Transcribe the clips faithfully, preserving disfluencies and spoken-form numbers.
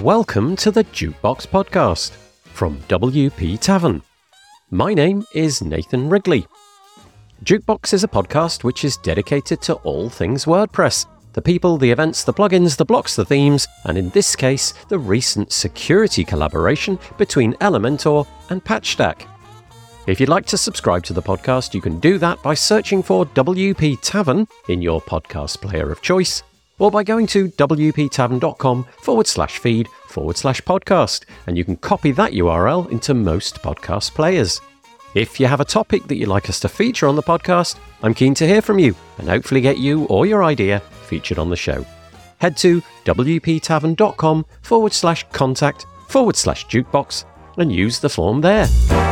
welcome to the Jukebox Podcast from W P Tavern. My name is Nathan Wrigley. Jukebox is a podcast which is dedicated to all things WordPress. The people, the events, the plugins, the blocks, the themes, and in this case, the recent security collaboration between Elementor and Patchstack. If you'd like to subscribe to the podcast, you can do that by searching for W P Tavern in your podcast player of choice, or by going to wptavern.com forward slash feed forward slash podcast, and you can copy that U R L into most podcast players. If you have a topic that you'd like us to feature on the podcast, I'm keen to hear from you and hopefully get you or your idea featured on the show. Head to wptavern.com forward slash contact forward slash jukebox and use the form there.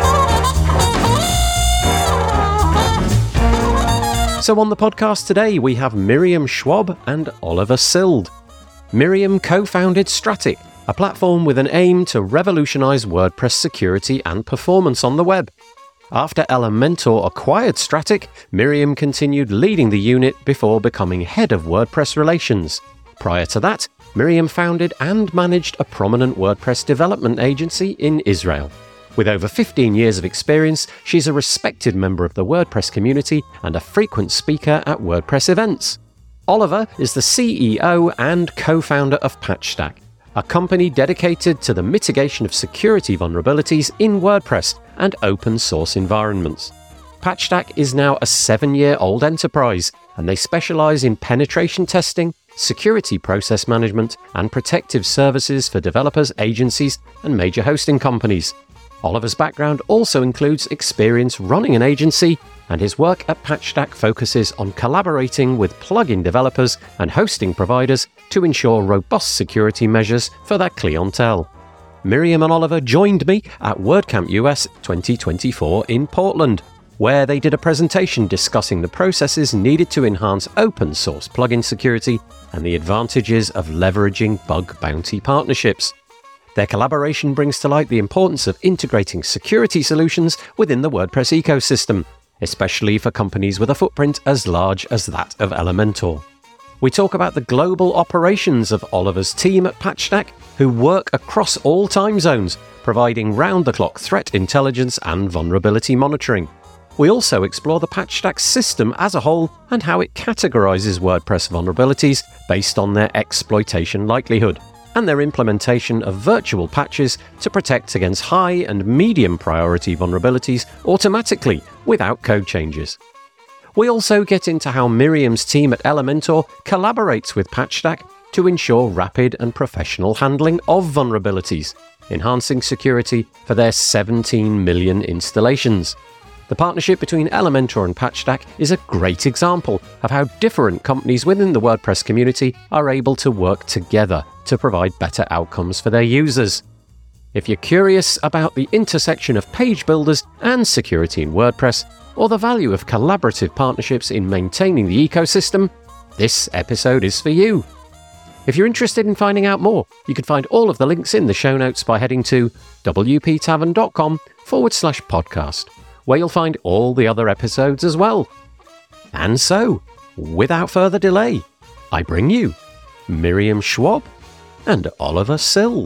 So on the podcast today, we have Miriam Schwab and Oliver Sild. Miriam co-founded Stratic, a platform with an aim to revolutionize WordPress security and performance on the web. After Elementor acquired Stratic, Miriam continued leading the unit before becoming head of WordPress relations. Prior to that, Miriam founded and managed a prominent WordPress development agency in Israel. With over fifteen years of experience, she's a respected member of the WordPress community and a frequent speaker at WordPress events. Oliver is the C E O and co-founder of Patchstack, a company dedicated to the mitigation of security vulnerabilities in WordPress and open source environments. Patchstack is now a seven-year-old enterprise, and they specialize in penetration testing, security process management, and protective services for developers, agencies, and major hosting companies. Oliver's background also includes experience running an agency, and his work at Patchstack focuses on collaborating with plugin developers and hosting providers to ensure robust security measures for their clientele. Miriam and Oliver joined me at WordCamp U S twenty twenty-four in Portland, where they did a presentation discussing the processes needed to enhance open source plugin security and the advantages of leveraging bug bounty partnerships. Their collaboration brings to light the importance of integrating security solutions within the WordPress ecosystem, especially for companies with a footprint as large as that of Elementor. We talk about the global operations of Oliver's team at Patchstack, who work across all time zones, providing round-the-clock threat intelligence and vulnerability monitoring. We also explore the Patchstack system as a whole and how it categorizes WordPress vulnerabilities based on their exploitation likelihood, and their implementation of virtual patches to protect against high and medium priority vulnerabilities automatically without code changes. We also get into how Miriam's team at Elementor collaborates with Patchstack to ensure rapid and professional handling of vulnerabilities, enhancing security for their seventeen million installations. The partnership between Elementor and Patchstack is a great example of how different companies within the WordPress community are able to work together to provide better outcomes for their users. If you're curious about the intersection of page builders and security in WordPress, or the value of collaborative partnerships in maintaining the ecosystem, this episode is for you. If you're interested in finding out more, you can find all of the links in the show notes by heading to wptavern.com forward slash podcast, where you'll find all the other episodes as well. And so, without further delay, I bring you Miriam Schwab and Oliver Sild.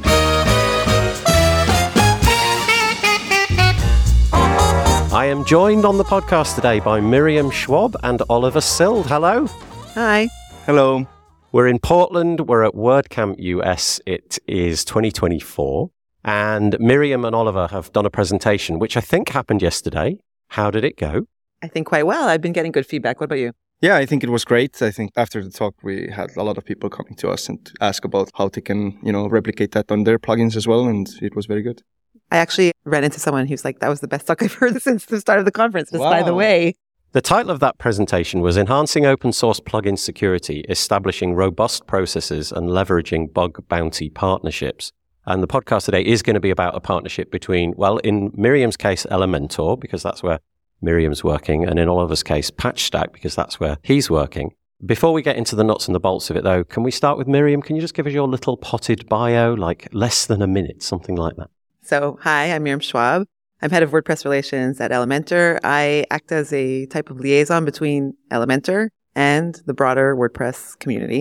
I am joined on the podcast today by Miriam Schwab and Oliver Sild. Hello. Hi. Hello. We're in Portland. We're at WordCamp U S. It is twenty twenty-four. And Miriam and Oliver have done a presentation, which I think happened yesterday. How did it go? I think quite well. I've been getting good feedback. What about you? Yeah, I think it was great. I think after the talk, we had a lot of people coming to us and ask about how they can, you know, replicate that on their plugins as well. And it was very good. I actually ran into someone who's like, that was the best talk I've heard since the start of the conference, just Wow. by the way. The title of that presentation was Enhancing Open Source Plugin Security, Establishing Robust Processes and Leveraging Bug Bounty Partnerships. And the podcast today is going to be about a partnership between, well, in Miriam's case, Elementor, because that's where Miriam's working, and in Oliver's case, Patchstack, because that's where he's working. Before we get into the nuts and the bolts of it, though, can we start with Miriam? Can you just give us your little potted bio, like less than a minute, something like that? So, hi, I'm Miriam Schwab. I'm head of WordPress relations at Elementor. I act as a type of liaison between Elementor and the broader WordPress community.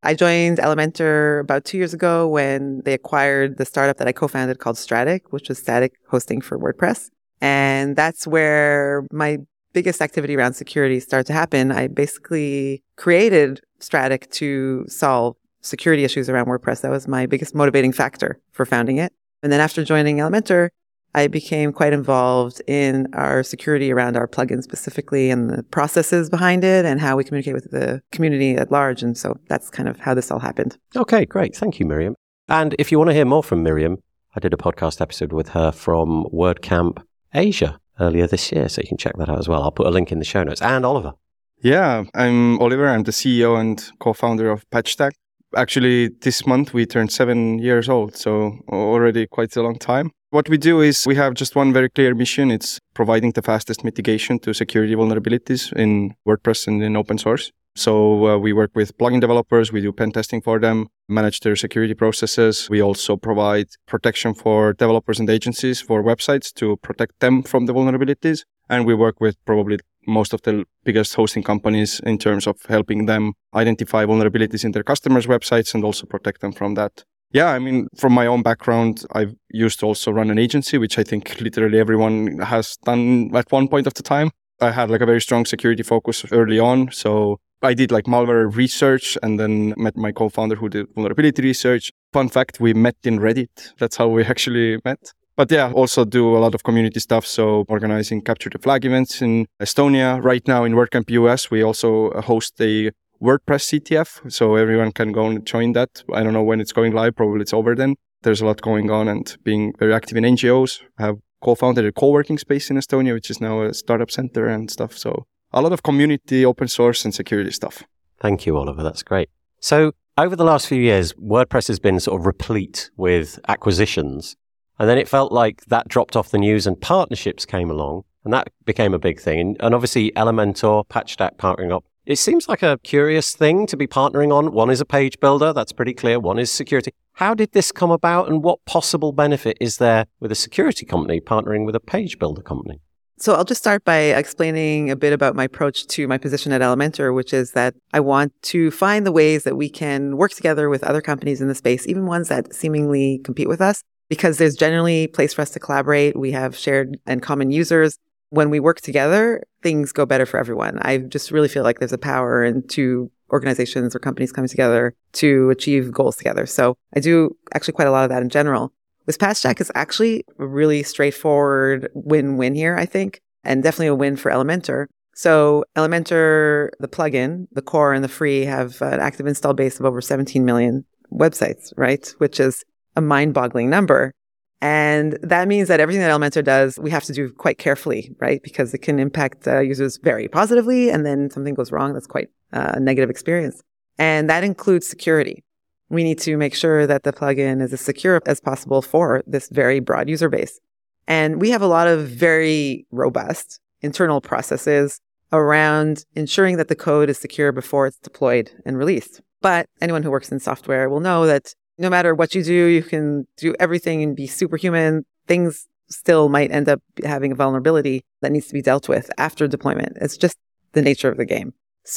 I joined Elementor about two years ago when they acquired the startup that I co-founded called Stratic, which was static hosting for WordPress. And that's where my biggest activity around security started to happen. I basically created Stratic to solve security issues around WordPress. That was my biggest motivating factor for founding it. And then after joining Elementor, I became quite involved in our security around our plugin specifically and the processes behind it and how we communicate with the community at large. And so that's kind of how this all happened. Okay, great. Thank you, Miriam. And if you want to hear more from Miriam, I did a podcast episode with her from WordCamp Asia earlier this year, so you can check that out as well. I'll put a link in the show notes. And Oliver. Yeah, I'm Oliver. I'm the C E O and co-founder of Patchstack. Actually, this month we turned seven years old, so already quite a long time. What we do is we have just one very clear mission. It's providing the fastest mitigation to security vulnerabilities in WordPress and in open source. So uh, we work with plugin developers. We do pen testing for them, manage their security processes. We also provide protection for developers and agencies for websites to protect them from the vulnerabilities. And we work with probably most of the biggest hosting companies in terms of helping them identify vulnerabilities in their customers' websites and also protect them from that. Yeah, I mean, from my own background, I've used to also run an agency, which I think literally everyone has done at one point of the time. I had like a very strong security focus early on. So I did like malware research and then met my co-founder who did vulnerability research. Fun fact, we met in Reddit. That's how we actually met. But yeah, also do a lot of community stuff. So organizing Capture the Flag events in Estonia. Right now in WordCamp U S, we also host a WordPress C T F. So everyone can go and join that. I don't know when it's going live. Probably it's over then. There's a lot going on and being very active in N G Os. I have co-founded a co-working space in Estonia, which is now a startup center and stuff. So a lot of community, open source and security stuff. Thank you, Oliver. That's great. So over the last few years, WordPress has been sort of replete with acquisitions. And then it felt like that dropped off the news and partnerships came along and that became a big thing. And, and obviously Elementor, Patchstack partnering up. It seems like a curious thing to be partnering on. One is a page builder. That's pretty clear. One is security. How did this come about and what possible benefit is there with a security company partnering with a page builder company? So I'll just start by explaining a bit about my approach to my position at Elementor, which is that I want to find the ways that we can work together with other companies in the space, even ones that seemingly compete with us, because there's generally a place for us to collaborate. We have shared and common users. When we work together, things go better for everyone. I just really feel like there's a power in two organizations or companies coming together to achieve goals together. So I do actually quite a lot of that in general. With Patchstack, it's actually a really straightforward win-win here, I think, and definitely a win for Elementor. So Elementor, the plugin, the core and the free have an active install base of over seventeen million websites, right? Which is a mind-boggling number. And that means that everything that Elementor does, we have to do quite carefully, right? Because it can impact uh, users very positively, and then something goes wrong, that's quite uh, a negative experience. And that includes security. We need to make sure that the plugin is as secure as possible for this very broad user base. And we have a lot of very robust internal processes around ensuring that the code is secure before it's deployed and released. But anyone who works in software will know that no matter what you do, you can do everything and be superhuman. Things still might end up having a vulnerability that needs to be dealt with after deployment. It's just the nature of the game.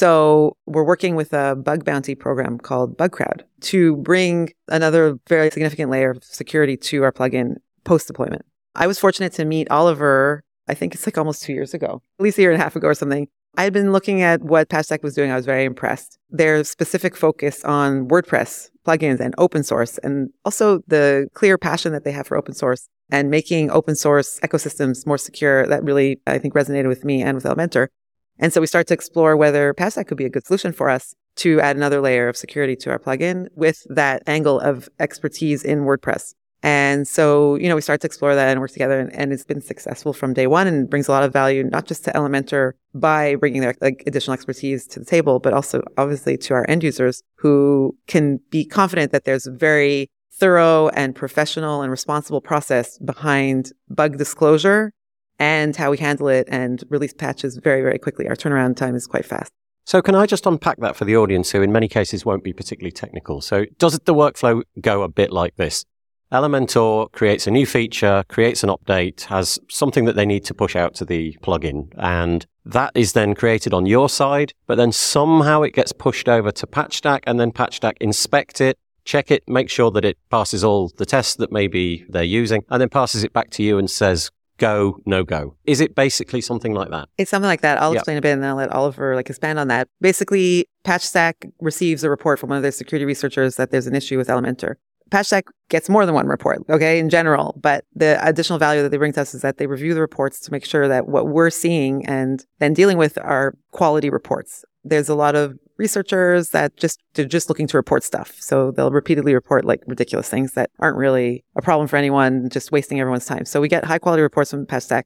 So we're working with a bug bounty program called BugCrowd to bring another very significant layer of security to our plugin post-deployment. I was fortunate to meet Oliver, I think it's like almost two years ago, at least a year and a half ago or something. I had been looking at what Patchstack was doing. I was very impressed. Their specific focus on WordPress plugins and open source, and also the clear passion that they have for open source and making open source ecosystems more secure. That really, I think, resonated with me and with Elementor. And so we started to explore whether Patchstack could be a good solution for us to add another layer of security to our plugin with that angle of expertise in WordPress. And so, you know, we started to explore that and work together, and, and it's been successful from day one and brings a lot of value, not just to Elementor by bringing their like, additional expertise to the table, but also obviously to our end users who can be confident that there's a very thorough and professional and responsible process behind bug disclosure and how we handle it and release patches very, very quickly. Our turnaround time is quite fast. So can I just unpack that for the audience who in many cases won't be particularly technical? So does the workflow go a bit like this? Elementor creates a new feature, creates an update, has something that they need to push out to the plugin, and That is then created on your side, but then somehow it gets pushed over to PatchStack, and then PatchStack inspect it, check it, make sure that it passes all the tests that maybe they're using, and then passes it back to you and says, go, no go. Is it basically something like that? It's something like that. I'll Yep. explain a bit and then I'll let Oliver like expand on that. Basically, PatchStack receives a report from one of their security researchers that there's an issue with Elementor. PatchStack gets more than one report, okay, in general. But the additional value that they bring to us is that they review the reports to make sure that what we're seeing and then dealing with are quality reports. There's a lot of researchers that just, they're just looking to report stuff. So they'll repeatedly report like ridiculous things that aren't really a problem for anyone, just wasting everyone's time. So we get high quality reports from PatchStack.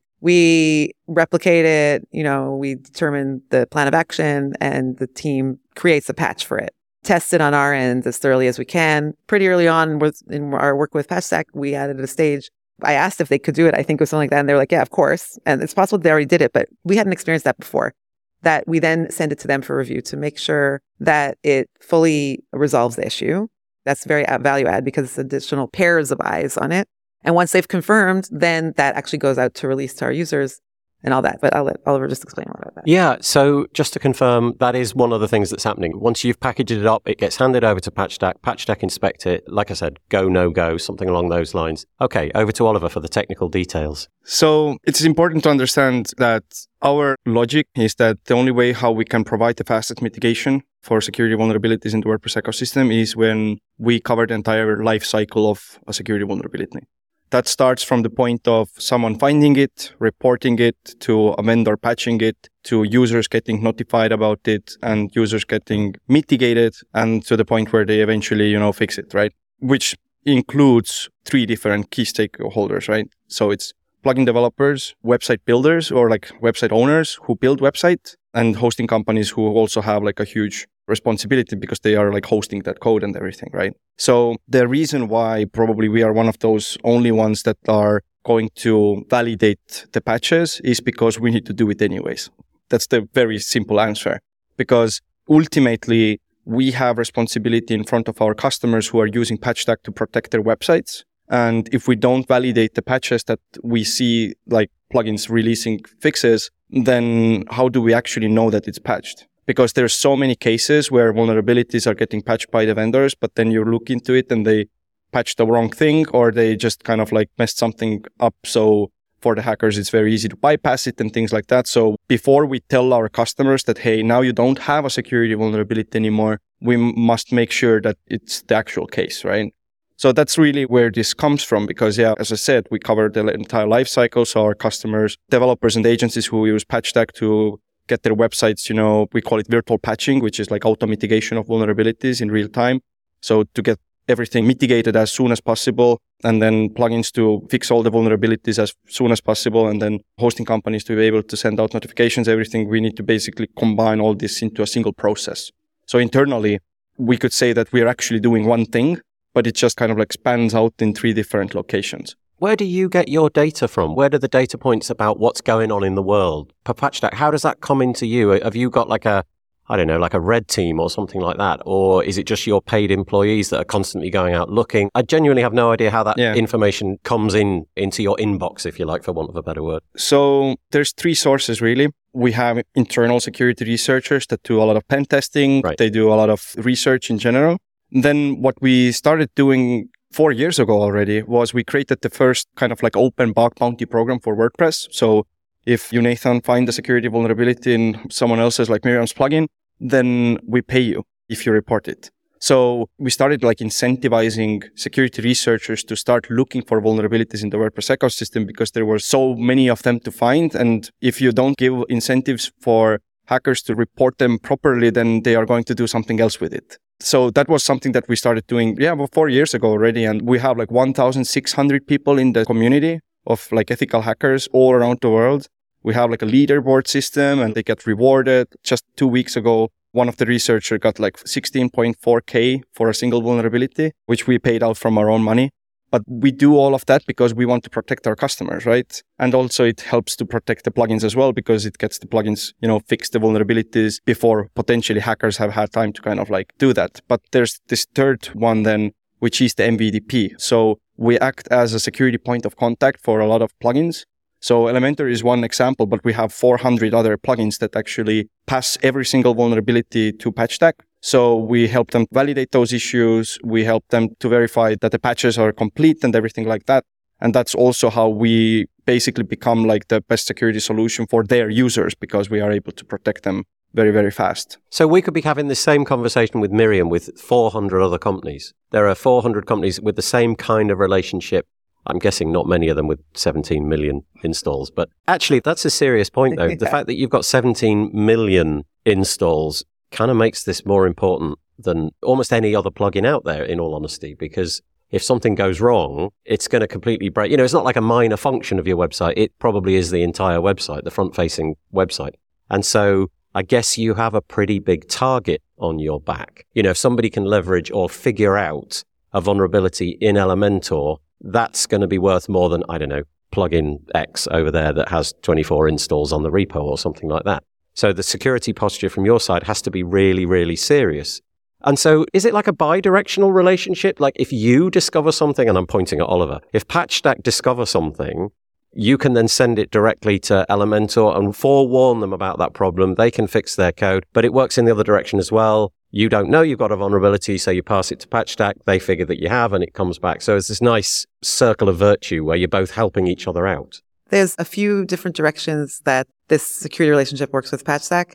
We replicate it, you know, we determine the plan of action and the team creates a patch for it. Test it on our end as thoroughly as we can. Pretty early on with, in our work with PatchStack, we added a stage. I asked if they could do it. I think it was something like that. And they were like, yeah, of course. And it's possible they already did it, but we hadn't experienced that before. That we then send it to them for review to make sure that it fully resolves the issue. That's very value add because it's additional pairs of eyes on it. And once they've confirmed, then that actually goes out to release to our users and all that. But I'll let Oliver just explain more about that. Yeah, so just to confirm, that is one of the things that's happening. Once you've packaged it up, it gets handed over to PatchStack. PatchStack inspect it. Like I said, go, no go, something along those lines. Okay, over to Oliver for the technical details. So it's important to understand that our logic is that the only way how we can provide the fastest mitigation for security vulnerabilities in the WordPress ecosystem is when we cover the entire life cycle of a security vulnerability. That starts from the point of someone finding it, reporting it, to a vendor patching it, to users getting notified about it, and users getting mitigated, and to the point where they eventually, you know, fix it, right? Which includes three different key stakeholders, right? So it's plugin developers, website builders, or like website owners who build websites, and hosting companies who also have like a huge responsibility because they are like hosting that code and everything, right? So the reason why probably we are one of those only ones that are going to validate the patches is because we need to do it anyways. That's the very simple answer. Because ultimately, we have responsibility in front of our customers who are using PatchStack to protect their websites. And if we don't validate the patches that we see, like plugins releasing fixes, then how do we actually know that it's patched? Because there's so many cases where vulnerabilities are getting patched by the vendors, but then you look into it and they patched the wrong thing, or they just kind of like messed something up. So for the hackers, it's very easy to bypass it and things like that. So before we tell our customers that, hey, now you don't have a security vulnerability anymore, we must make sure that it's the actual case, right? So that's really where this comes from, because, yeah, as I said, we cover the entire life cycle. So our customers, developers and agencies who use PatchStack to get their websites, you know, we call it virtual patching, which is like auto mitigation of vulnerabilities in real time. So to get everything mitigated as soon as possible, and then plugins to fix all the vulnerabilities as soon as possible, and then hosting companies to be able to send out notifications, everything, we need to basically combine all this into a single process. So internally, we could say that we are actually doing one thing, but it just kind of like spans out in three different locations. Where do you get your data from? Where do the data points about what's going on in the world per PatchStack, how does that come into you? Have you got like a, I don't know, like a red team or something like that? Or is it just your paid employees that are constantly going out looking? I genuinely have no idea how that yeah. information comes in into your inbox, if you like, for want of a better word. So there's three sources, really. We have internal security researchers that do a lot of pen testing. Right. They do a lot of research in general. Then what we started doing four years ago already was we created the first kind of like open bug bounty program for WordPress. So if you, Nathan, find a security vulnerability in someone else's, like Miriam's plugin, then we pay you if you report it. So we started like incentivizing security researchers to start looking for vulnerabilities in the WordPress ecosystem because there were so many of them to find. And if you don't give incentives for hackers to report them properly, then they are going to do something else with it. So that was something that we started doing, yeah, well, four years ago already. And we have like one thousand six hundred people in the community of like ethical hackers all around the world. We have like a leaderboard system and they get rewarded. Just two weeks ago, one of the researchers got like sixteen point four K for a single vulnerability, which we paid out from our own money. But we do all of that because we want to protect our customers, right? And also it helps to protect the plugins as well because it gets the plugins, you know, fix the vulnerabilities before potentially hackers have had time to kind of like do that. But there's this third one then, which is the M V D P. So we act as a security point of contact for a lot of plugins. So Elementor is one example, but we have four hundred other plugins that actually pass every single vulnerability to PatchStack. So we help them validate those issues. We help them to verify that the patches are complete and everything like that. And that's also how we basically become like the best security solution for their users, because we are able to protect them very, very fast. So we could be having the same conversation with Miriam with four hundred other companies. There are four hundred companies with the same kind of relationship. I'm guessing not many of them with seventeen million installs. But actually, that's a serious point, though. Yeah. The fact that you've got seventeen million installs kind of makes this more important than almost any other plugin out there, in all honesty, because if something goes wrong, it's going to completely break. You know, it's not like a minor function of your website. It probably is the entire website, the front-facing website. And so I guess you have a pretty big target on your back. You know, if somebody can leverage or figure out a vulnerability in Elementor, that's going to be worth more than, I don't know, plugin X over there that has twenty-four installs on the repo or something like that. So the security posture from your side has to be really, really serious. And so is it like a bi-directional relationship? Like if you discover something, and I'm pointing at Oliver, if PatchStack discover something, you can then send it directly to Elementor and forewarn them about that problem. They can fix their code, but it works in the other direction as well. You don't know you've got a vulnerability, so you pass it to PatchStack. They figure that you have, and it comes back. So it's this nice circle of virtue where you're both helping each other out. There's a few different directions that this security relationship works with PatchStack.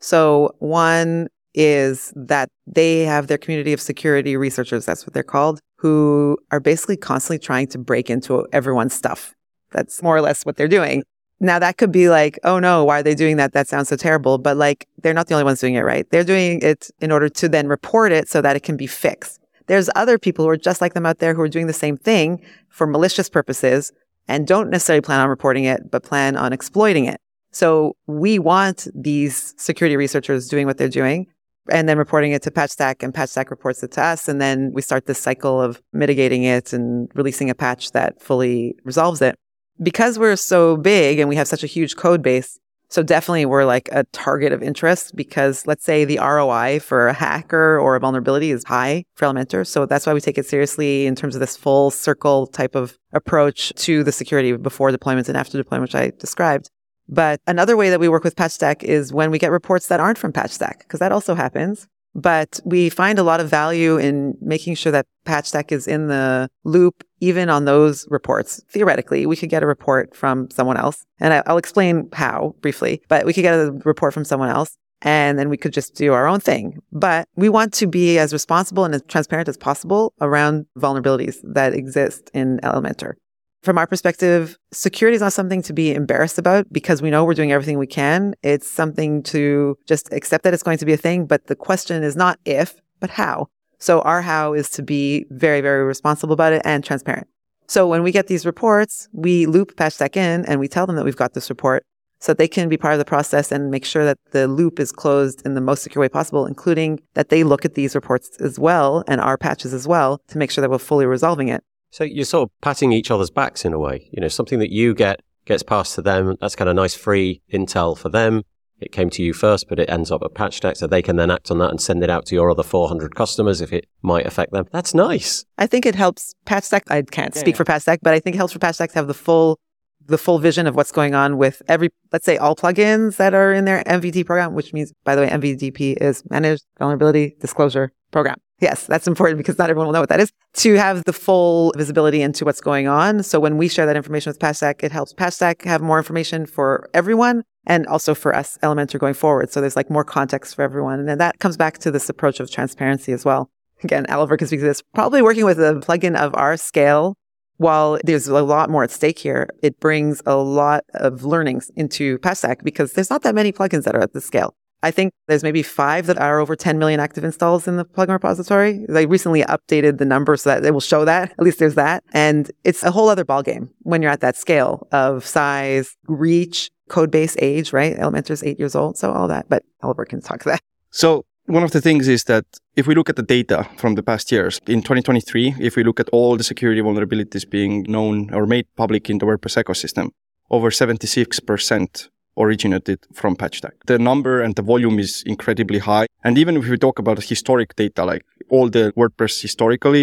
So one is that they have their community of security researchers, that's what they're called, who are basically constantly trying to break into everyone's stuff. That's more or less what they're doing. Now, that could be like, oh no, why are they doing that? That sounds so terrible. But like, they're not the only ones doing it, right? They're doing it in order to then report it so that it can be fixed. There's other people who are just like them out there who are doing the same thing for malicious purposes and don't necessarily plan on reporting it, but plan on exploiting it. So we want these security researchers doing what they're doing and then reporting it to PatchStack, and PatchStack reports it to us. And then we start this cycle of mitigating it and releasing a patch that fully resolves it. Because we're so big and we have such a huge code base, so definitely we're like a target of interest, because let's say the R O I for a hacker or a vulnerability is high for Elementor. So that's why we take it seriously in terms of this full circle type of approach to the security before deployment and after deployment, which I described. But another way that we work with PatchStack is when we get reports that aren't from PatchStack, because that also happens. But we find a lot of value in making sure that PatchStack is in the loop, even on those reports. Theoretically, we could get a report from someone else, and I'll explain how briefly, but we could get a report from someone else, and then we could just do our own thing. But we want to be as responsible and as transparent as possible around vulnerabilities that exist in Elementor. From our perspective, security is not something to be embarrassed about, because we know we're doing everything we can. It's something to just accept that it's going to be a thing. But the question is not if, but how. So our how is to be very, very responsible about it and transparent. So when we get these reports, we loop PatchStack in and we tell them that we've got this report so that they can be part of the process and make sure that the loop is closed in the most secure way possible, including that they look at these reports as well and our patches as well to make sure that we're fully resolving it. So you're sort of patting each other's backs in a way. You know, something that you get gets passed to them. That's kind of nice free intel for them. It came to you first, but it ends up at PatchStack, so they can then act on that and send it out to your other four hundred customers if it might affect them. That's nice. I think it helps PatchStack. I can't yeah, speak yeah. for PatchStack, but I think it helps for PatchStack to have the full the full vision of what's going on with every, let's say, all plugins that are in their M V D program, which means, by the way, M V D P is Managed Vulnerability Disclosure Program. Yes, that's important because not everyone will know what that is. To have the full visibility into what's going on. So when we share that information with PatchStack, it helps PatchStack have more information for everyone and also for us, Elementor, going forward. So there's like more context for everyone. And then that comes back to this approach of transparency as well. Again, Oliver can speak to this. Probably working with a plugin of our scale, while there's a lot more at stake here, it brings a lot of learnings into PatchStack because there's not that many plugins that are at this scale. I think there's maybe five that are over ten million active installs in the plugin repository. They recently updated the number so that they will show that. At least there's that. And it's a whole other ballgame when you're at that scale of size, reach, code base, age, right? Elementor is eight years old. So all that. But Oliver can talk to that. So one of the things is that if we look at the data from the past years, in twenty twenty-three, if we look at all the security vulnerabilities being known or made public in the WordPress ecosystem, over seventy-six percent originated from PatchStack. The number and the volume is incredibly high. And even if we talk about historic data, like all the WordPress historically,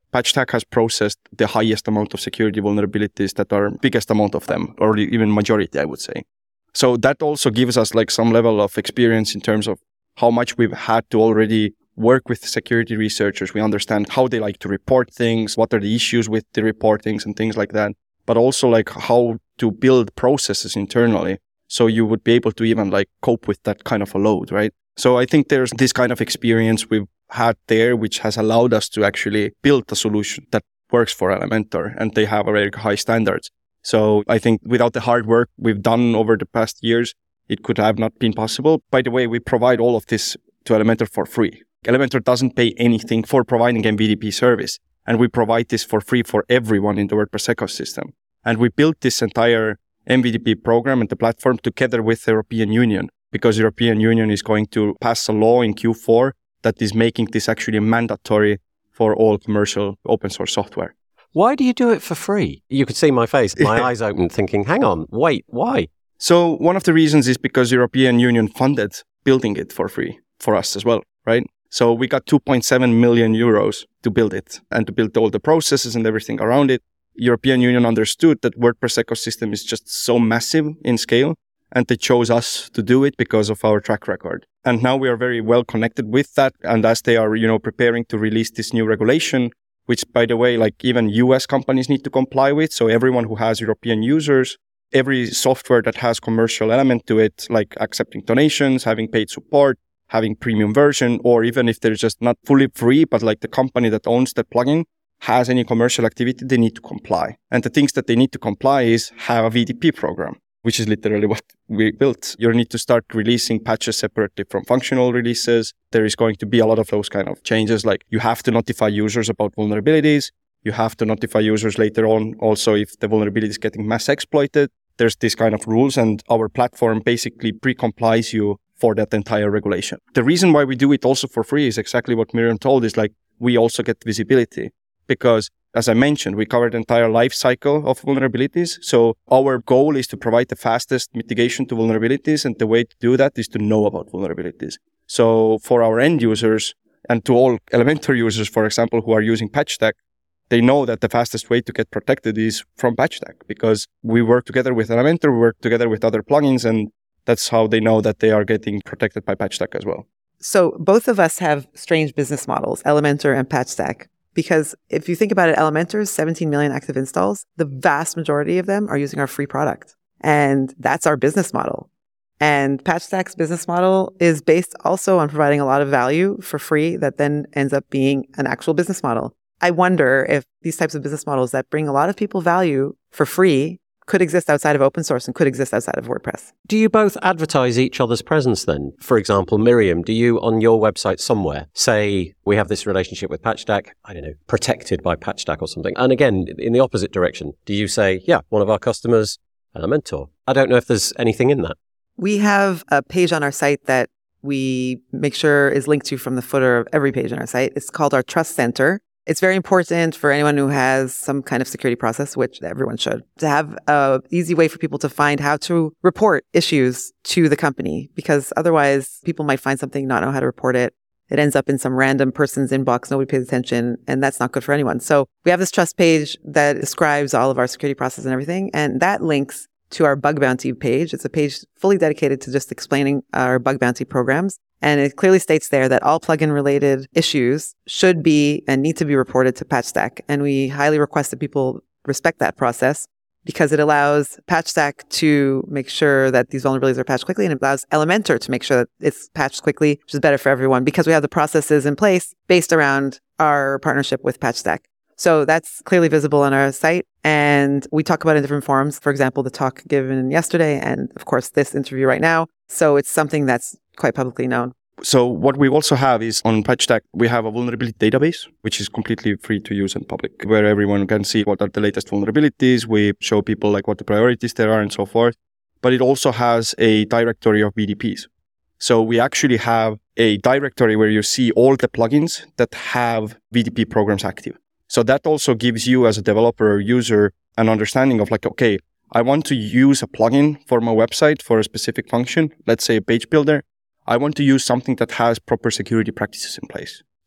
PatchStack has processed the highest amount of security vulnerabilities that are biggest amount of them, or even majority, I would say. So that also gives us like some level of experience in terms of how much we've had to already work with security researchers. We understand how they like to report things, what are the issues with the reportings and things like that, but also like how to build processes internally. So you would be able to even like cope with that kind of a load, right? So I think there's this kind of experience we've had there, which has allowed us to actually build a solution that works for Elementor, and they have a very high standards. So I think without the hard work we've done over the past years, it could have not been possible. By the way, we provide all of this to Elementor for free. Elementor doesn't pay anything for providing M V D P service, and we provide this for free for everyone in the WordPress ecosystem. And we built this entire M V D P program and the platform together with the European Union, because the European Union is going to pass a law in Q four that is making this actually mandatory for all commercial open source software. Why do you do it for free? You could see my face, my eyes open thinking, hang on, wait, why? So one of the reasons is because the European Union funded building it for free for us as well, right? So we got two point seven million euros to build it and to build all the processes and everything around it. European Union understood that WordPress ecosystem is just so massive in scale, and they chose us to do it because of our track record. And now we are very well connected with that. And as they are, you know, preparing to release this new regulation, which, by the way, like even U S companies need to comply with. So everyone who has European users, every software that has commercial element to it, like accepting donations, having paid support, having premium version, or even if they're just not fully free, but like the company that owns the plugin has any commercial activity, they need to comply. And the things that they need to comply is have a V D P program, which is literally what we built. You need to start releasing patches separately from functional releases. There is going to be a lot of those kind of changes. Like you have to notify users about vulnerabilities. You have to notify users later on also if the vulnerability is getting mass exploited. There's this kind of rules, and our platform basically pre-complies you for that entire regulation. The reason why we do it also for free is exactly what Miriam told, is like we also get visibility. Because, as I mentioned, we cover the entire life cycle of vulnerabilities. So our goal is to provide the fastest mitigation to vulnerabilities. And the way to do that is to know about vulnerabilities. So for our end users and to all Elementor users, for example, who are using PatchStack, they know that the fastest way to get protected is from PatchStack, because we work together with Elementor, we work together with other plugins, and that's how they know that they are getting protected by PatchStack as well. So both of us have strange business models, Elementor and PatchStack. Because if you think about it, Elementor's seventeen million active installs, the vast majority of them are using our free product. And that's our business model. And PatchStack's business model is based also on providing a lot of value for free that then ends up being an actual business model. I wonder if these types of business models that bring a lot of people value for free could exist outside of open source and could exist outside of WordPress. Do you both advertise each other's presence then? For example, Miriam, do you on your website somewhere say we have this relationship with PatchStack, I don't know, protected by PatchStack or something? And again, in the opposite direction, do you say, yeah, one of our customers, Elementor? I don't know if there's anything in that. We have a page on our site that we make sure is linked to from the footer of every page on our site. It's called our Trust Center. It's very important for anyone who has some kind of security process, which everyone should, to have an easy way for people to find how to report issues to the company, because otherwise people might find something, not know how to report it. It ends up in some random person's inbox. Nobody pays attention, and that's not good for anyone. So we have this trust page that describes all of our security process and everything, and that links to our bug bounty page. It's a page fully dedicated to just explaining our bug bounty programs. And it clearly states there that all plugin related issues should be and need to be reported to PatchStack. And we highly request that people respect that process, because it allows PatchStack to make sure that these vulnerabilities are patched quickly, and it allows Elementor to make sure that it's patched quickly, which is better for everyone, because we have the processes in place based around our partnership with PatchStack. So that's clearly visible on our site. And we talk about it in different forums. For example, the talk given yesterday, and of course, this interview right now. So it's something that's quite publicly known. So what we also have is on PatchStack, we have a vulnerability database, which is completely free to use in public, where everyone can see what are the latest vulnerabilities. We show people like what the priorities there are and so forth. But it also has a directory of V D Ps. So we actually have a directory where you see all the plugins that have V D P programs active. So that also gives you as a developer or user an understanding of like, okay, I want to use a plugin for my website for a specific function, let's say a page builder. I want to use something that has proper security practices in place.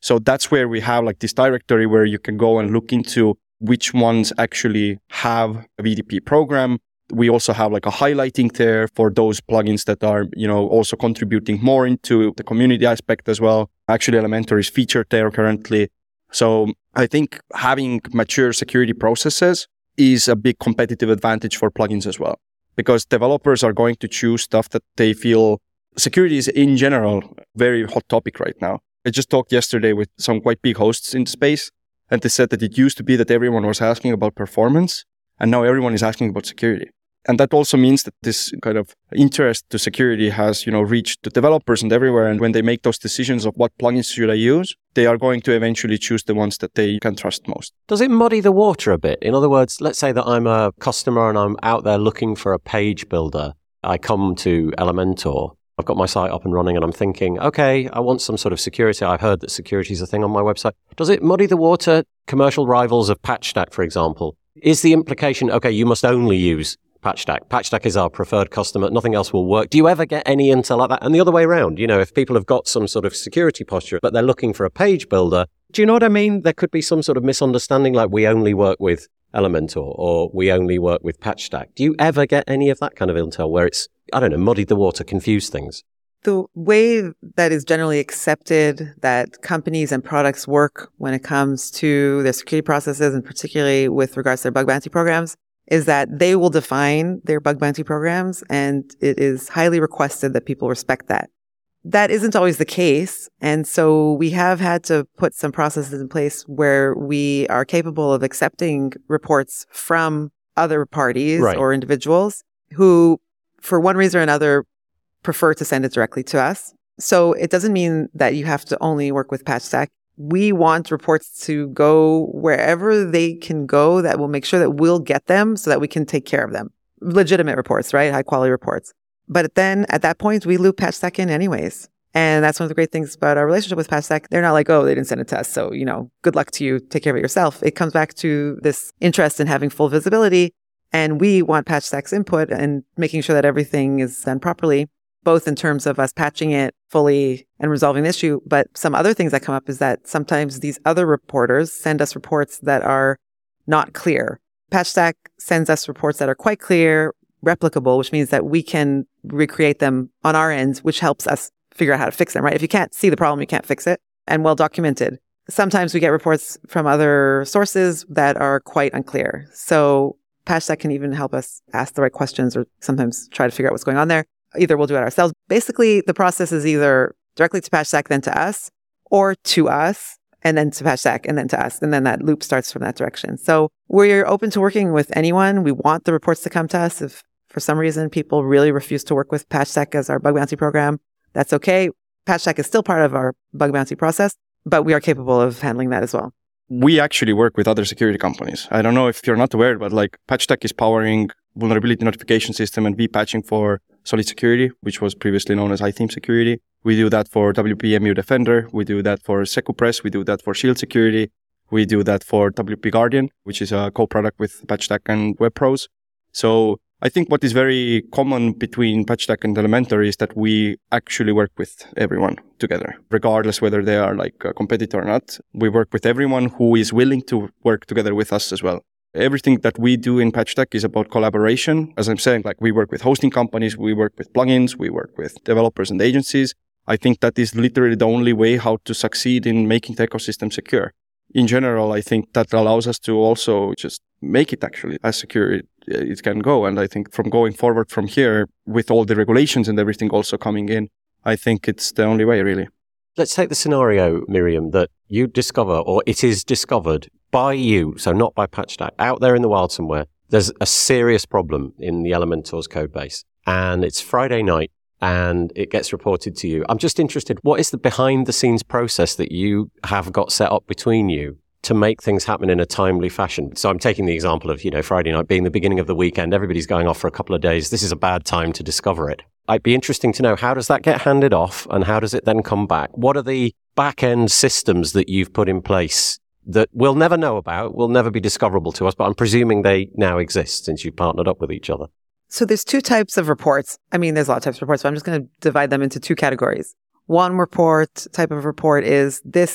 So that's where we have like this directory where you can go and look into which ones actually have a V D P program. We also have like a highlighting there for those plugins that are, you know, also contributing more into the community aspect as well. Actually, Elementor is featured there currently. So I think having mature security processes is a big competitive advantage for plugins as well, because developers are going to choose stuff that they feel. Security is in general very hot topic right now. I just talked yesterday with some quite big hosts in the space, and they said that it used to be that everyone was asking about performance, and now everyone is asking about security. And that also means that this kind of interest to security has, you know, reached the developers and everywhere. And when they make those decisions of what plugins should I use, they are going to eventually choose the ones that they can trust most. Does it muddy the water a bit? In other words, let's say that I'm a customer and I'm out there looking for a page builder. I come to Elementor. I've got my site up and running and I'm thinking, okay, I want some sort of security. I've heard that security is a thing on my website. Does it muddy the water? Commercial rivals of PatchStack, for example. Is the implication, okay, you must only use PatchStack. PatchStack is our preferred customer. Nothing else will work. Do you ever get any intel like that? And the other way around, you know, if people have got some sort of security posture, but they're looking for a page builder, do you know what I mean? There could be some sort of misunderstanding, like we only work with Elementor or we only work with PatchStack. Do you ever get any of that kind of intel where it's, I don't know, muddied the water, confused things? The way that is generally accepted that companies and products work when it comes to their security processes, and particularly with regards to their bug bounty programs, is that they will define their bug bounty programs, and it is highly requested that people respect that. That isn't always the case. And so we have had to put some processes in place where we are capable of accepting reports from other parties right. or individuals who, for one reason or another, prefer to send it directly to us. So it doesn't mean that you have to only work with PatchStack. We want reports to go wherever they can go that will make sure that we'll get them so that we can take care of them. Legitimate reports, right? High quality reports. But then at that point, we loop PatchStack in anyways. And that's one of the great things about our relationship with PatchStack. They're not like, oh, they didn't send it to us, so, you know, good luck to you. Take care of it yourself. It comes back to this interest in having full visibility. And we want PatchStack's input and making sure that everything is done properly, both in terms of us patching it fully and resolving the issue. But some other things that come up is that sometimes these other reporters send us reports that are not clear. PatchStack sends us reports that are quite clear, replicable, which means that we can recreate them on our end, which helps us figure out how to fix them, right? If you can't see the problem, you can't fix it, and well documented. Sometimes we get reports from other sources that are quite unclear. So PatchStack can even help us ask the right questions or sometimes try to figure out what's going on there. Either we'll do it ourselves. Basically, the process is either directly to PatchStack, then to us, or to us, and then to PatchStack, and then to us. And then that loop starts from that direction. So we're open to working with anyone. We want the reports to come to us. If for some reason people really refuse to work with PatchStack as our bug bounty program, that's okay. PatchStack is still part of our bug bounty process, but we are capable of handling that as well. We actually work with other security companies. I don't know if you're not aware, but like PatchStack is powering vulnerability notification system and V-patching for Solid Security, which was previously known as iTheam Security. We do that for W P M U Defender. We do that for SecuPress. We do that for Shield Security. We do that for W P Guardian, which is a co-product with PatchStack and WebPros. So I think what is very common between PatchStack and Elementor is that we actually work with everyone together, regardless whether they are like a competitor or not. We work with everyone who is willing to work together with us as well. Everything that we do in PatchStack is about collaboration. As I'm saying, like we work with hosting companies, we work with plugins, we work with developers and agencies. I think that is literally the only way how to succeed in making the ecosystem secure. In general, I think that allows us to also just make it actually as secure it, it can go. And I think from going forward from here, with all the regulations and everything also coming in, I think it's the only way, really. Let's take the scenario, Miriam, that you discover, or it is discovered by you, so not by PatchStack, out there in the wild somewhere. There's a serious problem in the Elementor's code base, and it's Friday night, and it gets reported to you. I'm just interested, what is the behind-the-scenes process that you have got set up between you to make things happen in a timely fashion? So I'm taking the example of, you know, Friday night being the beginning of the weekend. Everybody's going off for a couple of days. This is a bad time to discover it. It'd be interesting to know, how does that get handed off and how does it then come back? What are the back-end systems that you've put in place that we'll never know about, will never be discoverable to us, but I'm presuming they now exist since you've partnered up with each other? So there's two types of reports. I mean, there's a lot of types of reports, but I'm just going to divide them into two categories. One report, type of report is, this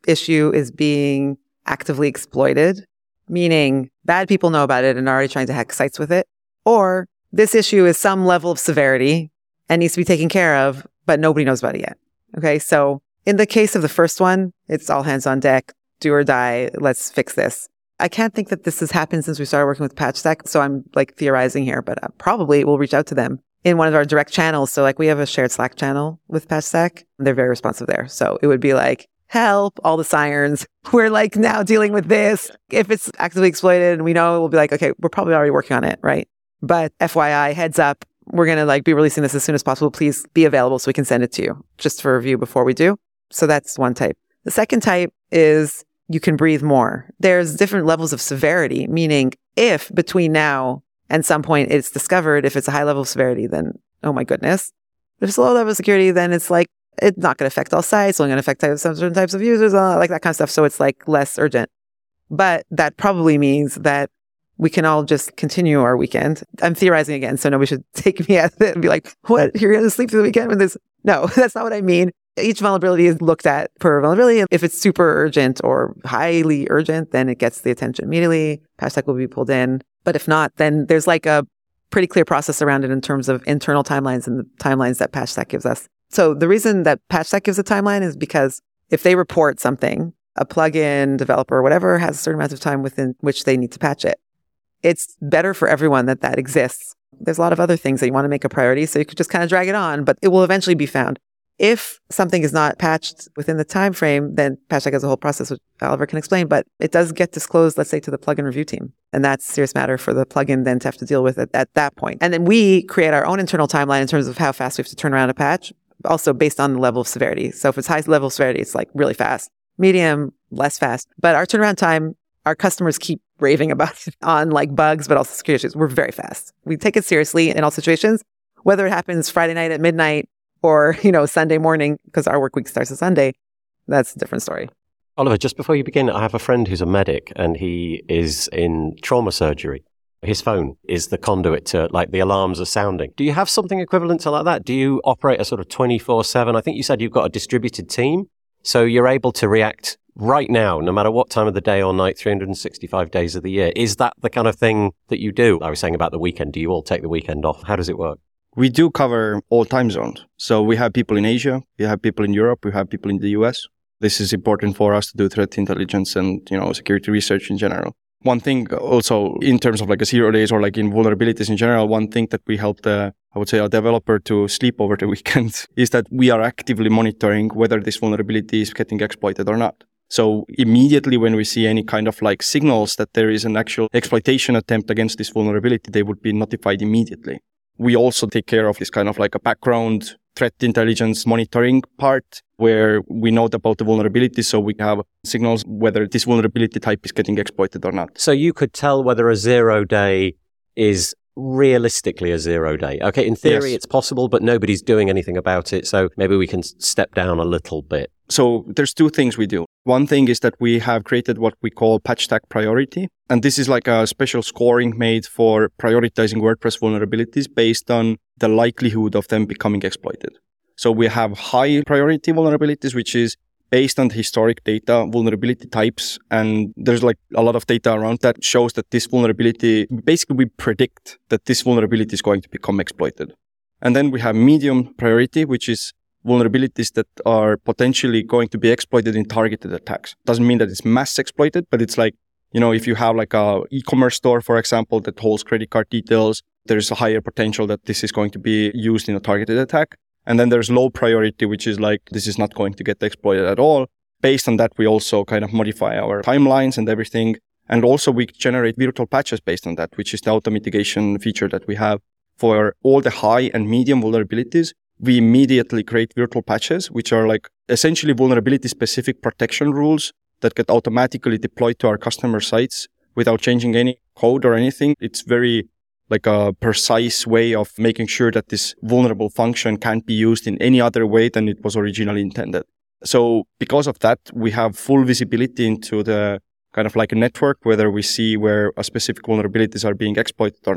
issue is being actively exploited, meaning bad people know about it and are already trying to hack sites with it, or this issue is some level of severity and needs to be taken care of, but nobody knows about it yet. Okay, so in the case of the first one, it's all hands on deck, do or die, let's fix this. I can't think that this has happened since we started working with PatchStack, so I'm like theorizing here, but uh, probably we'll reach out to them in one of our direct channels. So like we have a shared Slack channel with PatchStack. They're very responsive there. So it would be like, help, all the sirens. We're like now dealing with this. If it's actively exploited and we know, we'll be like, okay, we're probably already working on it, right? But F Y I, heads up, we're going to like be releasing this as soon as possible. Please be available so we can send it to you just for review before we do. So that's one type. The second type is you can breathe more. There's different levels of severity, meaning if between now and some point it's discovered, if it's a high level of severity, then oh my goodness. If it's a low level of security, then it's like, it's not going to affect all sites, it's only going to affect some certain types of users, uh, like that kind of stuff. So it's like less urgent. But that probably means that we can all just continue our weekend. I'm theorizing again, so nobody should take me at it and be like, what? You're going to sleep through the weekend with this? No, that's not what I mean. Each vulnerability is looked at per vulnerability. If it's super urgent or highly urgent, then it gets the attention immediately. PatchStack will be pulled in. But if not, then there's like a pretty clear process around it in terms of internal timelines and the timelines that PatchStack gives us. So the reason that PatchStack gives a timeline is because if they report something, a plugin developer or whatever has a certain amount of time within which they need to patch it. It's better for everyone that that exists. There's a lot of other things that you want to make a priority, so you could just kind of drag it on, but it will eventually be found. If something is not patched within the time frame, then PatchStack has a whole process, which Oliver can explain, but it does get disclosed, let's say, to the plugin review team. And that's a serious matter for the plugin then to have to deal with it at that point. And then we create our own internal timeline in terms of how fast we have to turn around a patch, also based on the level of severity. So if it's high level of severity, it's like really fast. Medium, less fast. But our turnaround time, our customers keep raving about it on like bugs, but also security issues. We're very fast. We take it seriously in all situations, whether it happens Friday night at midnight or, you know, Sunday morning, because our work week starts on Sunday. That's a different story. Oliver, just before you begin, I have a friend who's a medic and he is in trauma surgery. His phone is the conduit to, like, the alarms are sounding. Do you have something equivalent to like that? Do you operate a sort of twenty-four seven? I think you said you've got a distributed team, so you're able to react right now, no matter what time of the day or night, three hundred sixty-five days of the year. Is that the kind of thing that you do? I was saying about the weekend. Do you all take the weekend off? How does it work? We do cover all time zones. So we have people in Asia, we have people in Europe, we have people in the U S. This is important for us to do threat intelligence and, you know, security research in general. One thing also in terms of like a zero days or like in vulnerabilities in general, one thing that we help the, I would say, a developer to sleep over the weekend is that we are actively monitoring whether this vulnerability is getting exploited or not. So immediately when we see any kind of like signals that there is an actual exploitation attempt against this vulnerability, they would be notified immediately. We also take care of this kind of like a background threat intelligence monitoring part where we note about the vulnerability, so we have signals whether this vulnerability type is getting exploited or not. So you could tell whether a zero day is realistically a zero day. Okay, in theory, yes, it's possible, but nobody's doing anything about it. So maybe we can step down a little bit. So there's two things we do. One thing is that we have created what we call PatchStack Priority. And this is like a special scoring made for prioritizing WordPress vulnerabilities based on the likelihood of them becoming exploited. So we have high priority vulnerabilities, which is based on the historic data, vulnerability types. And there's like a lot of data around that shows that this vulnerability, basically we predict that this vulnerability is going to become exploited. And then we have medium priority, which is vulnerabilities that are potentially going to be exploited in targeted attacks. Doesn't mean that it's mass exploited, but it's like, you know, if you have like a e-commerce store, for example, that holds credit card details, there's a higher potential that this is going to be used in a targeted attack. And then there's low priority, which is like, this is not going to get exploited at all. Based on that, we also kind of modify our timelines and everything. And also we generate virtual patches based on that, which is the auto mitigation feature that we have for all the high and medium vulnerabilities. We immediately create virtual patches, which are like essentially vulnerability specific protection rules that get automatically deployed to our customer sites without changing any code or anything. It's very like a precise way of making sure that this vulnerable function can't be used in any other way than it was originally intended. So because of that, we have full visibility into the kind of like a network, whether we see where a specific vulnerabilities are being exploited or not.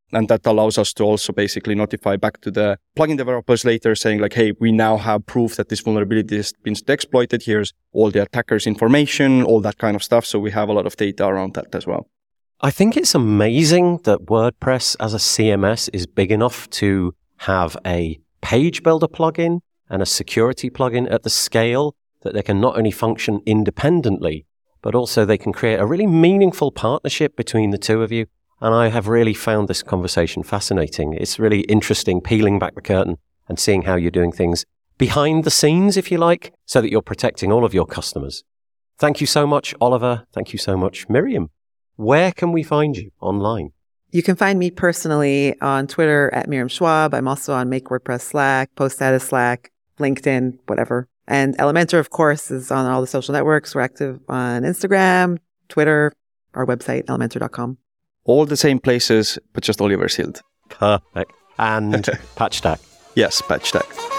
And that allows us to also basically notify back to the plugin developers later saying like, hey, we now have proof that this vulnerability has been exploited. Here's all the attacker's information, all that kind of stuff. So we have a lot of data around that as well. I think it's amazing that WordPress as a C M S is big enough to have a page builder plugin and a security plugin at the scale that they can not only function independently, but also they can create a really meaningful partnership between the two of you. And I have really found this conversation fascinating. It's really interesting peeling back the curtain and seeing how you're doing things behind the scenes, if you like, so that you're protecting all of your customers. Thank you so much, Oliver. Thank you so much, Miriam. Where can we find you online? You can find me personally on Twitter at Miriam Schwab. I'm also on Make WordPress Slack, Post Status Slack, LinkedIn, whatever. And Elementor, of course, is on all the social networks. We're active on Instagram, Twitter, our website, elementor dot com. All the same places, but just Oliver Sild. Perfect. And Patchstack. Yes, Patchstack.